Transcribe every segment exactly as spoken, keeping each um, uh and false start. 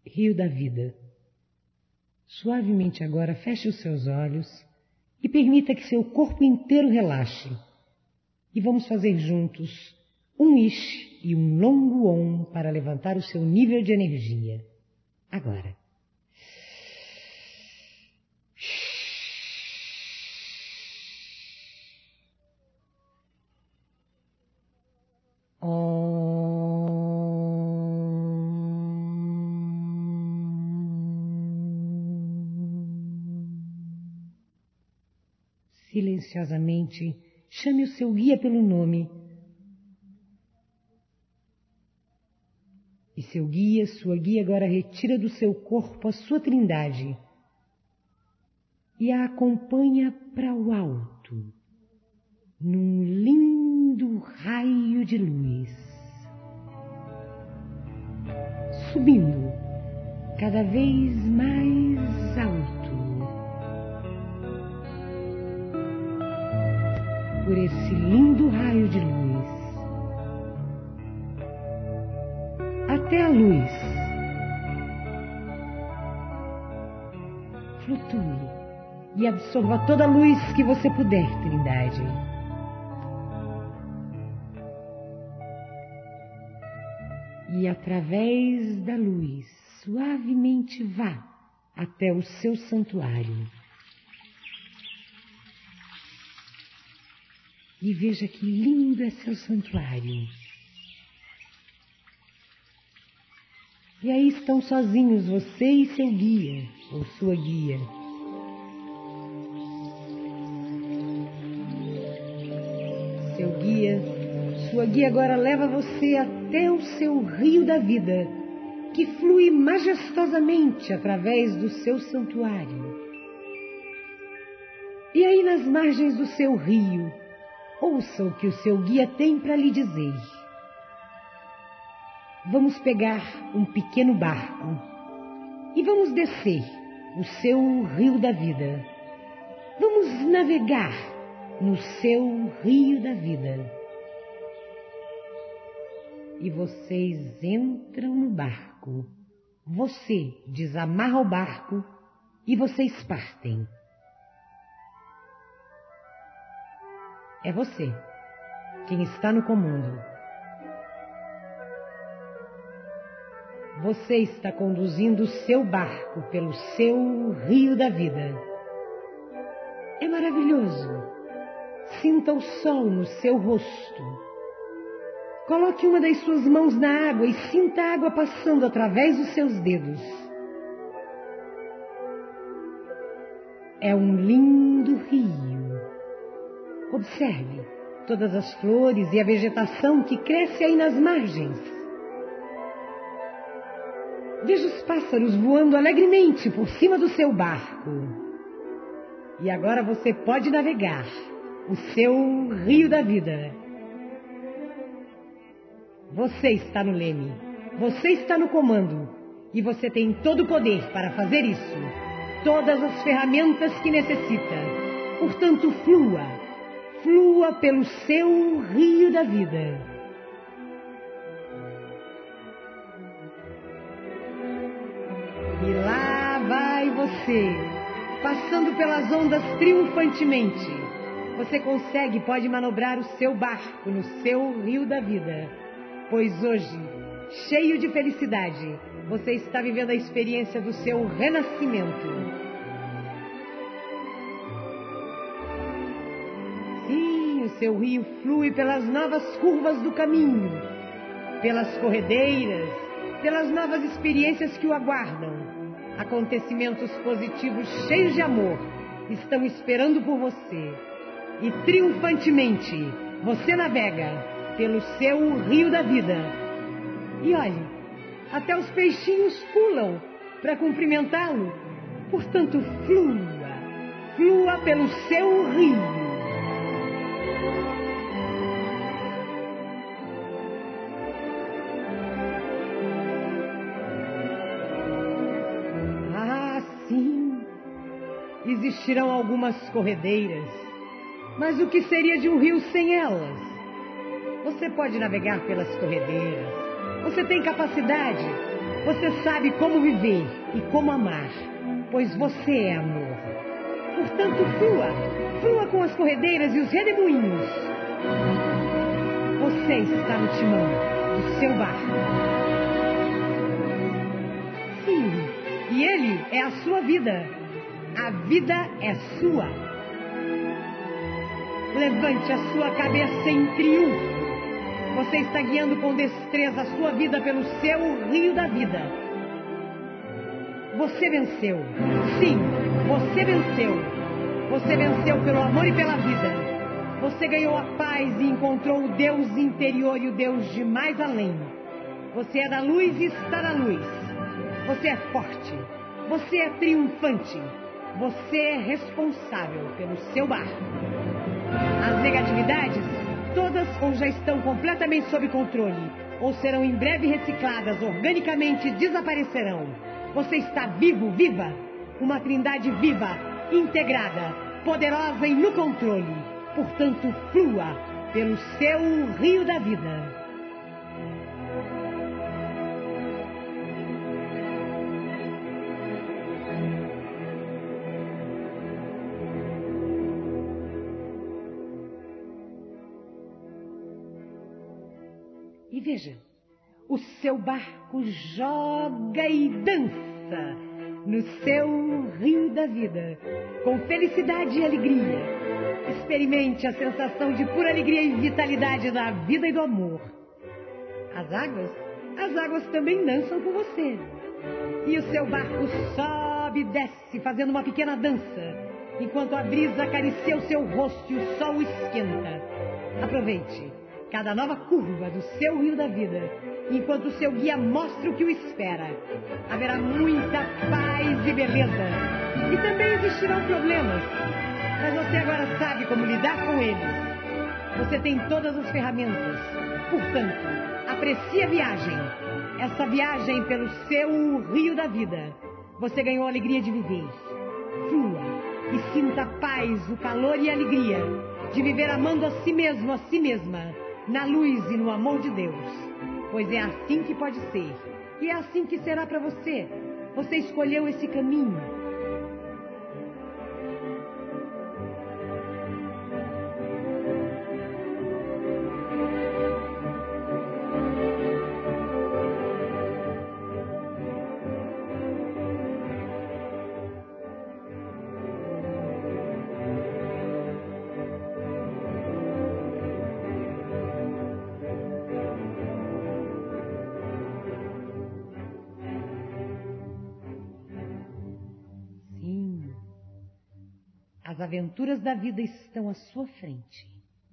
rio da vida. Suavemente agora feche os seus olhos e permita que seu corpo inteiro relaxe. E vamos fazer juntos um ish e um longo om para levantar o seu nível de energia. Agora. Silenciosamente, chame o seu guia pelo nome. E seu guia, sua guia agora retira do seu corpo a sua trindade e a acompanha para o alto, num lindo raio de luz, subindo cada vez mais alto por esse lindo raio de luz, até a luz. Flutue e absorva toda a luz que você puder, Trindade. E através da luz, suavemente vá até o seu santuário. E veja que lindo é seu santuário. E aí estão sozinhos você e seu guia, ou sua guia. Seu guia, sua guia agora leva você até o seu rio da vida, que flui majestosamente através do seu santuário. E aí nas margens do seu rio, ouça o que o seu guia tem para lhe dizer. Vamos pegar um pequeno barco e vamos descer o seu rio da vida. Vamos navegar no seu rio da vida. E vocês entram no barco. Você desamarra o barco e vocês partem. É você quem está no comando. Você está conduzindo o seu barco pelo seu rio da vida. É maravilhoso. Sinta o sol no seu rosto. Coloque uma das suas mãos na água e sinta a água passando através dos seus dedos. É um lindo rio. Observe todas as flores e a vegetação que cresce aí nas margens. Veja os pássaros voando alegremente por cima do seu barco. E agora você pode navegar o seu rio da vida. Você está no leme, você está no comando e você tem todo o poder para fazer isso. Todas as ferramentas que necessita. Portanto, flua, flua pelo seu rio da vida. E lá vai você, passando pelas ondas triunfantemente. Você consegue, pode manobrar o seu barco no seu rio da vida. Pois hoje, cheio de felicidade, você está vivendo a experiência do seu renascimento. Sim, o seu rio flui pelas novas curvas do caminho, pelas corredeiras, pelas novas experiências que o aguardam. Acontecimentos positivos cheios de amor estão esperando por você. E triunfantemente você navega pelo seu rio da vida. E olhe, até os peixinhos pulam para cumprimentá-lo. Portanto, flua, flua pelo seu rio. Existirão algumas corredeiras, mas o que seria de um rio sem elas? Você pode navegar pelas corredeiras, você tem capacidade, Você sabe como viver e como amar, pois você é amor. Portanto, flua, flua com as corredeiras e os redemoinhos. Você está no timão do seu barco. Sim, e ele é a sua vida. A vida é sua. Levante a sua cabeça em triunfo. Você está guiando com destreza a sua vida pelo seu rio da vida. Você venceu. Sim, você venceu. Você venceu pelo amor e pela vida. Você ganhou a paz e encontrou o Deus interior e o Deus de mais além. Você é da luz e está na luz. Você é forte. Você é triunfante. Você é responsável pelo seu barco. As negatividades, todas ou já estão completamente sob controle, ou serão em breve recicladas, organicamente desaparecerão. Você está vivo, viva. Uma trindade viva, integrada, poderosa e no controle. Portanto, flua pelo seu rio da vida. E veja, o seu barco joga e dança no seu rio da vida, com felicidade e alegria. Experimente a sensação de pura alegria e vitalidade da vida e do amor. As águas, as águas também dançam com você. E o seu barco sobe e desce, fazendo uma pequena dança, enquanto a brisa acaricia o seu rosto e o sol o esquenta. Aproveite cada nova curva do seu rio da vida, enquanto o seu guia mostra o que o espera. Haverá muita paz e beleza. E também existirão problemas, mas você agora sabe como lidar com eles. Você tem todas as ferramentas. Portanto, aprecie a viagem. Essa viagem pelo seu rio da vida. Você ganhou a alegria de viver. Flua e sinta a paz, o calor e a alegria de viver amando a si mesmo, a si mesma, na luz e no amor de Deus. Pois é assim que pode ser. E é assim que será para você. Você escolheu esse caminho. As aventuras da vida estão à sua frente.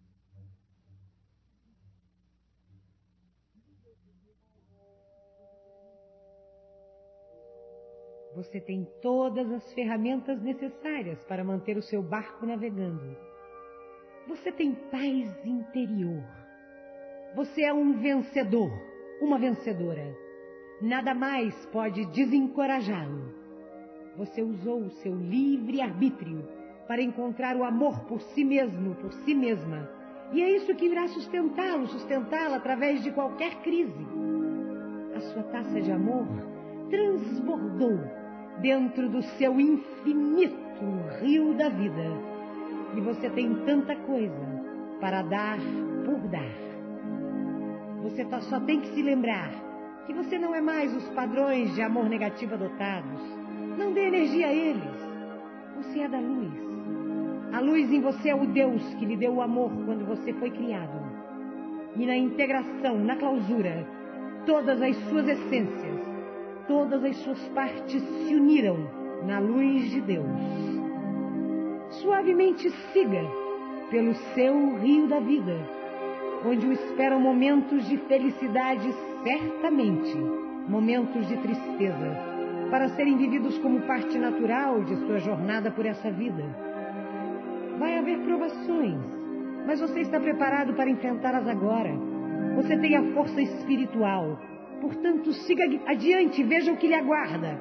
Você tem todas as ferramentas necessárias para manter o seu barco navegando. Você tem paz interior. Você é um vencedor, uma vencedora. Nada mais pode desencorajá-lo. Você usou o seu livre-arbítrio para encontrar o amor por si mesmo, por si mesma. E é isso que irá sustentá-lo, sustentá-la através de qualquer crise. A sua taça de amor transbordou dentro do seu infinito rio da vida. E você tem tanta coisa para dar por dar. Você só tem que se lembrar que você não é mais os padrões de amor negativo adotados. Não dê energia a eles. Você é da luz. A luz em você é o Deus que lhe deu o amor quando você foi criado. E na integração, na clausura, todas as suas essências, todas as suas partes se uniram na luz de Deus. Suavemente siga pelo seu rio da vida, onde o esperam momentos de felicidade, certamente, momentos de tristeza, para serem vividos como parte natural de sua jornada por essa vida. Vai haver provações, mas você está preparado para enfrentá-las agora. Você tem a força espiritual. Portanto, siga adiante e veja o que lhe aguarda.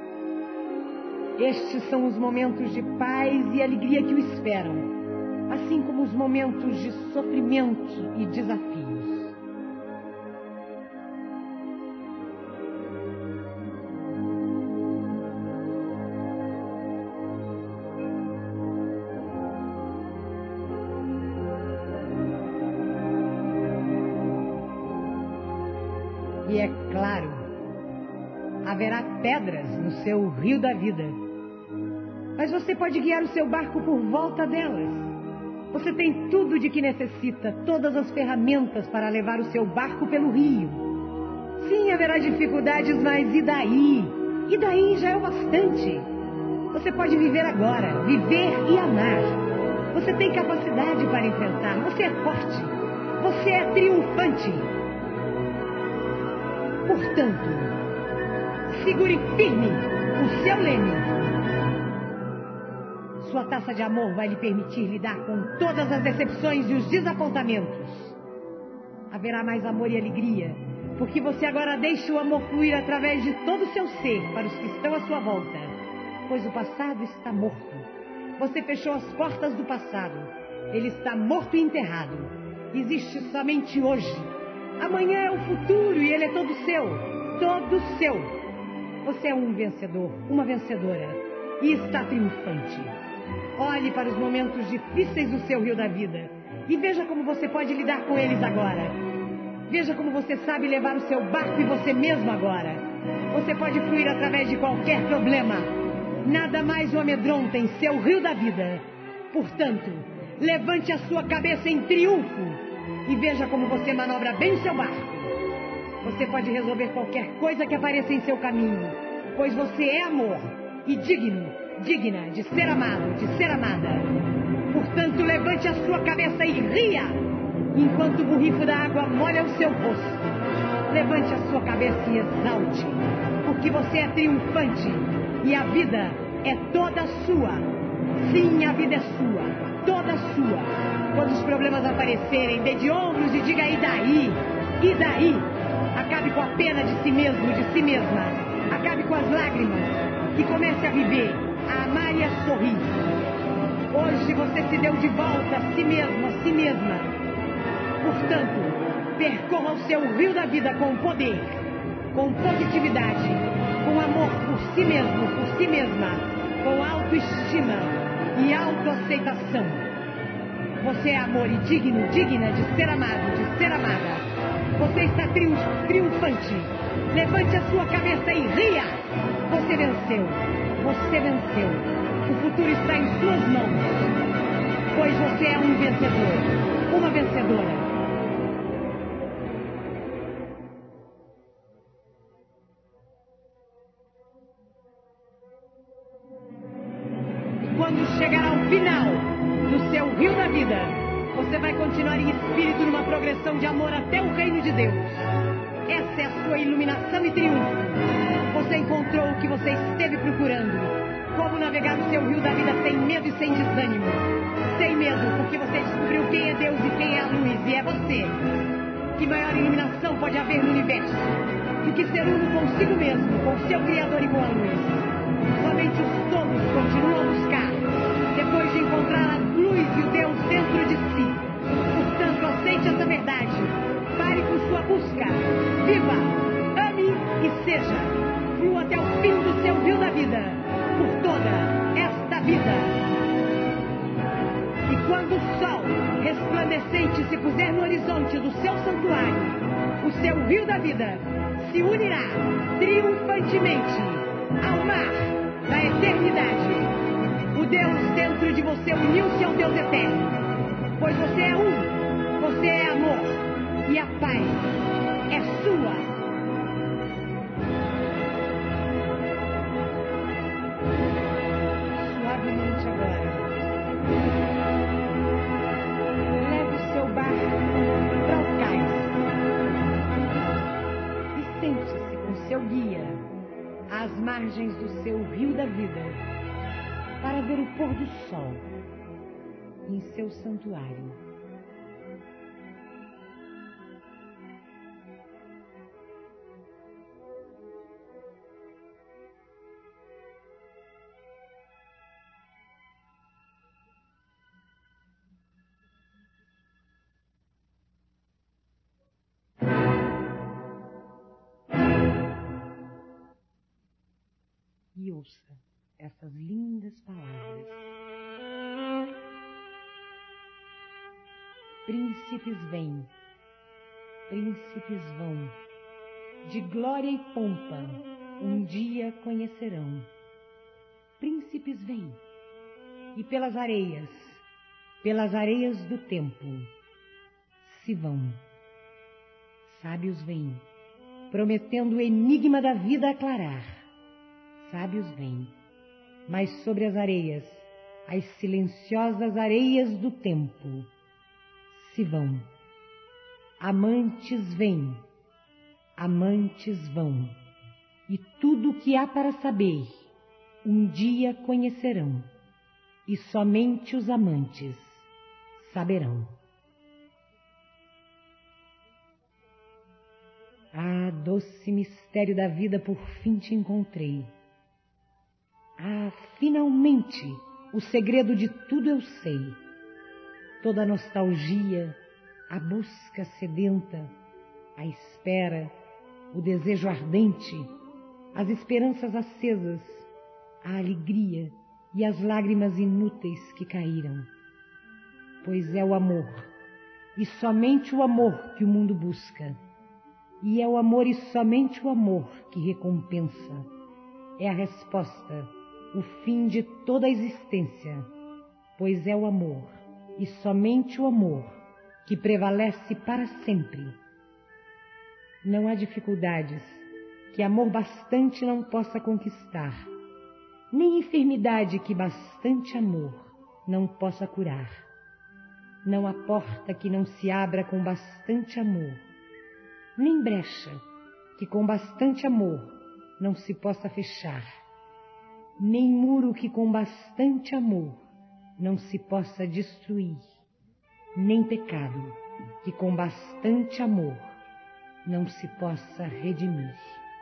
Estes são os momentos de paz e alegria que o esperam, assim como os momentos de sofrimento e desafios. Haverá pedras no seu rio da vida. Mas você pode guiar o seu barco por volta delas. Você tem tudo de que necessita, todas as ferramentas para levar o seu barco pelo rio. Sim, haverá dificuldades, mas e daí? E daí já é o bastante. Você pode viver agora, viver e amar. Você tem capacidade para enfrentar, você é forte, você é triunfante. Portanto, segure firme o seu leme. Sua taça de amor vai lhe permitir lidar com todas as decepções e os desapontamentos. Haverá mais amor e alegria, porque você agora deixa o amor fluir através de todo o seu ser para os que estão à sua volta, pois o passado está morto. Você fechou as portas do passado. Ele está morto e enterrado. Existe somente hoje. Amanhã é o futuro e ele é todo seu, todo seu. Você é um vencedor, uma vencedora e está triunfante. Olhe para os momentos difíceis do seu rio da vida e veja como você pode lidar com eles agora. Veja como você sabe levar o seu barco e você mesmo agora. Você pode fluir através de qualquer problema. Nada mais o amedronta em seu rio da vida. Portanto, levante a sua cabeça em triunfo e veja como você manobra bem o seu barco. Você pode resolver qualquer coisa que apareça em seu caminho, pois você é amor e digno, digna de ser amado, de ser amada. Portanto, levante a sua cabeça e ria, enquanto o borrifo da água molha o seu rosto. Levante a sua cabeça e exalte, porque você é triunfante e a vida é toda sua. Sim, a vida é sua, toda sua. Quando os problemas aparecerem, dê de ombros e diga: e daí? E daí? Acabe com a pena de si mesmo, de si mesma. Acabe com as lágrimas e comece a viver, a amar e a sorrir. Hoje você se deu de volta a si mesmo, a si mesma. Portanto, percorra o seu rio da vida com poder, com positividade, com amor por si mesmo, por si mesma, com autoestima e autoaceitação. Você é amor e digno, digna de ser amado, de ser amada. Você está triunf, triunfante. Levante a sua cabeça e ria. Você venceu. Você venceu. O futuro está em suas mãos. Pois você é um vencedor. Uma vencedora. Quando chegar ao final do seu rio da vida, você vai continuar em espírito numa progressão de amor até o reino de Deus. Essa é a sua iluminação e triunfo. Você encontrou o que você esteve procurando. Como navegar o seu rio da vida sem medo e sem desânimo. Sem medo, porque você descobriu quem é Deus e quem é a luz, e é você. Que maior iluminação pode haver no universo do que ser uno consigo mesmo, com seu Criador e com a luz. Somente os tolos continuam a buscar, depois de encontrar a luz e o Deus dentro de si. Portanto, aceite essa verdade. Pare com sua busca. Viva, ame e seja. Flua até o fim do seu rio da vida, por toda esta vida. E quando o sol resplandecente se puser no horizonte do seu santuário, o seu rio da vida se unirá triunfantemente ao mar da eternidade. O Deus dentro de você uniu-se ao Deus eterno, pois você é um, você é amor, e a paz é sua. Suavemente agora, leve o seu barco para o cais e sente-se com seu guia às margens do seu rio da vida, para ver o pôr do sol em seu santuário. E ouça essas lindas palavras. Príncipes vêm, príncipes vão, de glória e pompa, um dia conhecerão. Príncipes vêm, e pelas areias, pelas areias do tempo, se vão. Sábios vêm, prometendo o enigma da vida aclarar. Sábios vêm, mas sobre as areias, as silenciosas areias do tempo, se vão. Amantes vêm, amantes vão, e tudo o que há para saber, um dia conhecerão, e somente os amantes saberão. Ah, doce mistério da vida, por fim te encontrei. Ah, finalmente, o segredo de tudo eu sei. Toda a nostalgia, a busca sedenta, a espera, o desejo ardente, as esperanças acesas, a alegria e as lágrimas inúteis que caíram. Pois é o amor, e somente o amor que o mundo busca. E é o amor e somente o amor que recompensa. É a resposta, o fim de toda a existência. Pois é o amor, e somente o amor, que prevalece para sempre. Não há dificuldades que amor bastante não possa conquistar, nem enfermidade que bastante amor não possa curar. Não há porta que não se abra com bastante amor, nem brecha que com bastante amor não se possa fechar, nem muro que com bastante amor não se possa destruir, nem pecado que com bastante amor não se possa redimir.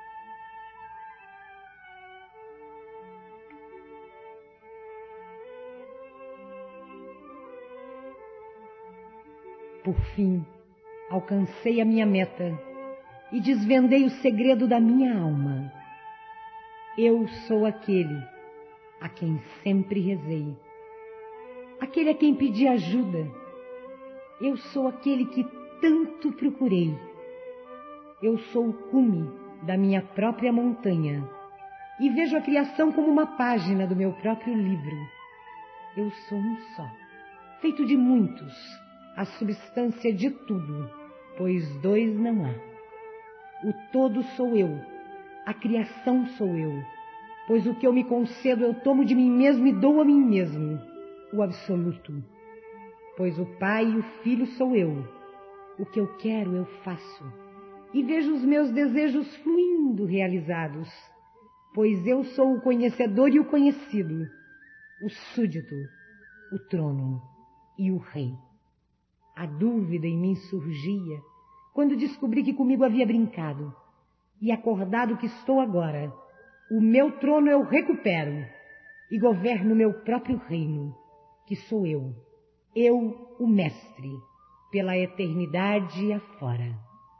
Por fim, alcancei a minha meta e desvendei o segredo da minha alma. Eu sou aquele a quem sempre rezei, aquele a quem pedi ajuda. Eu sou aquele que tanto procurei. Eu sou o cume da minha própria montanha e vejo a criação como uma página do meu próprio livro. Eu sou um só, feito de muitos, a substância de tudo, pois dois não há. O todo sou eu, a criação sou eu, pois o que eu me concedo eu tomo de mim mesmo e dou a mim mesmo, o absoluto. Pois o Pai e o Filho sou eu, o que eu quero eu faço, e vejo os meus desejos fluindo realizados, pois eu sou o conhecedor e o conhecido, o súdito, o trono e o rei. A dúvida em mim surgia quando descobri que comigo havia brincado, e acordado que estou agora, o meu trono eu recupero e governo o meu próprio reino, que sou eu, eu o mestre, pela eternidade afora.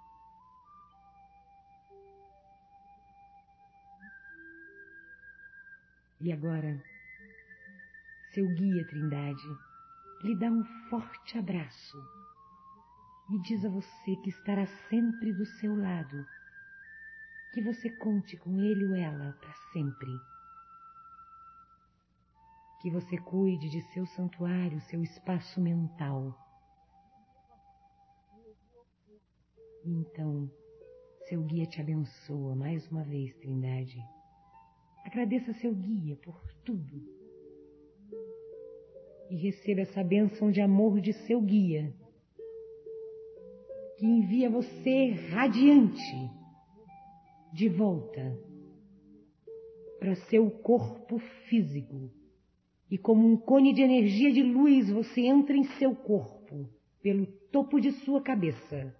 E agora, seu guia Trindade lhe dá um forte abraço e diz a você que estará sempre do seu lado, que você conte com ele ou ela para sempre, que você cuide de seu santuário, seu espaço mental. E então, seu guia te abençoa mais uma vez, Trindade. Agradeça seu guia por tudo e receba essa bênção de amor de seu guia, que envia você radiante de volta para seu corpo físico, e como um cone de energia de luz você entra em seu corpo pelo topo de sua cabeça,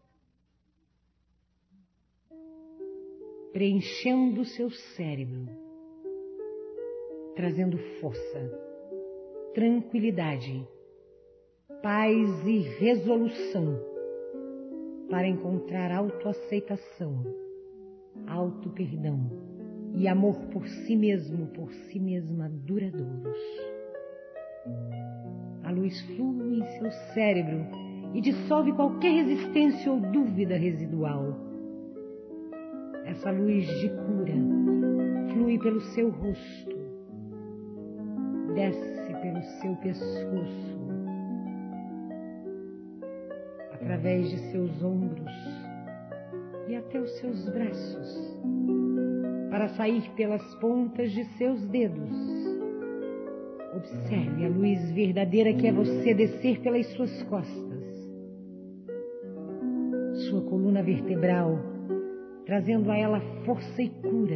preenchendo seu cérebro, trazendo força, tranquilidade, paz e resolução para encontrar autoaceitação, auto-perdão e amor por si mesmo, por si mesma duradouros. A luz flui em seu cérebro e dissolve qualquer resistência ou dúvida residual. Essa luz de cura, flui pelo seu rosto, desce pelo seu pescoço, através de seus ombros e até os seus braços, para sair pelas pontas de seus dedos. Observe a luz verdadeira que é você descer pelas suas costas, sua coluna vertebral, trazendo a ela força e cura.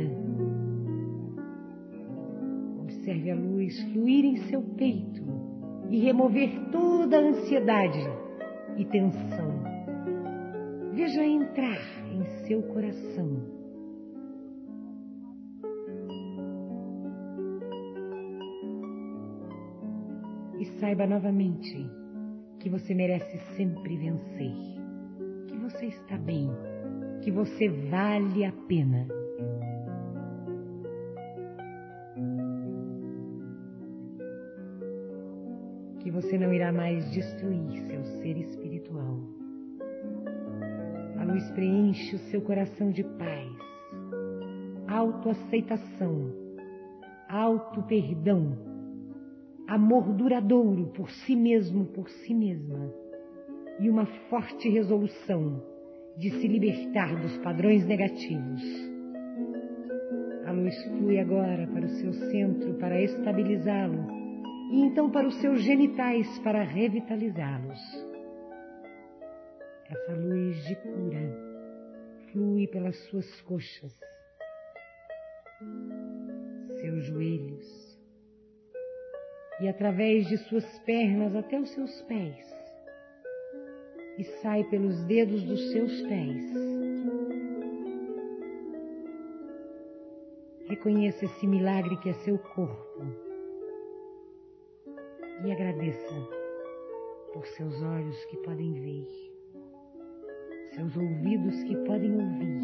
Observe a luz fluir em seu peito e remover toda a ansiedade e tensão. Veja entrar em seu coração. E saiba novamente que você merece sempre vencer, que você está bem, que você vale a pena. Que você não irá mais destruir seu ser espiritual. A luz preenche o seu coração de paz, autoaceitação, auto-perdão, amor duradouro por si mesmo, por si mesma, e uma forte resolução de se libertar dos padrões negativos. A luz flui agora para o seu centro para estabilizá-lo e então para os seus genitais para revitalizá-los. Essa luz de cura flui pelas suas coxas, seus joelhos e através de suas pernas até os seus pés e sai pelos dedos dos seus pés. Reconheça esse milagre que é seu corpo e agradeça por seus olhos que podem ver, seus ouvidos que podem ouvir,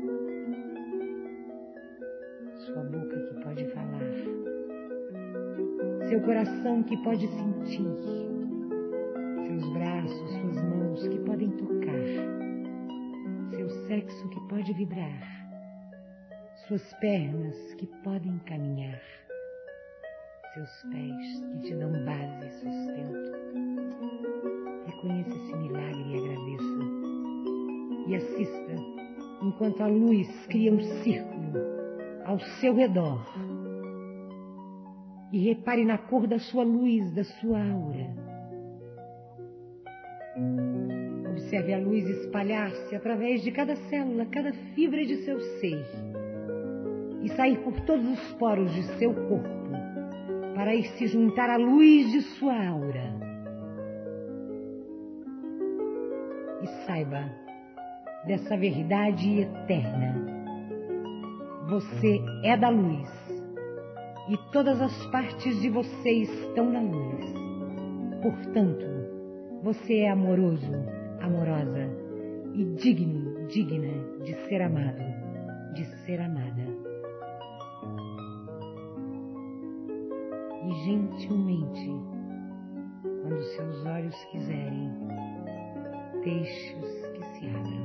sua boca que pode falar, seu coração que pode sentir, seus braços, suas mãos que podem tocar, seu sexo que pode vibrar, suas pernas que podem caminhar, seus pés que te dão base e sustento. Reconheça esse milagre e agradeça. E assista enquanto a luz cria um círculo ao seu redor. E repare na cor da sua luz, da sua aura. Observe a luz espalhar-se através de cada célula, cada fibra de seu ser e sair por todos os poros de seu corpo para ir se juntar à luz de sua aura. E saiba dessa verdade eterna. Você é da luz e todas as partes de você estão na luz. Portanto, você é amoroso, amorosa e digno, digna de ser amado, de ser amada. E gentilmente, quando seus olhos quiserem, deixe-os que se abram.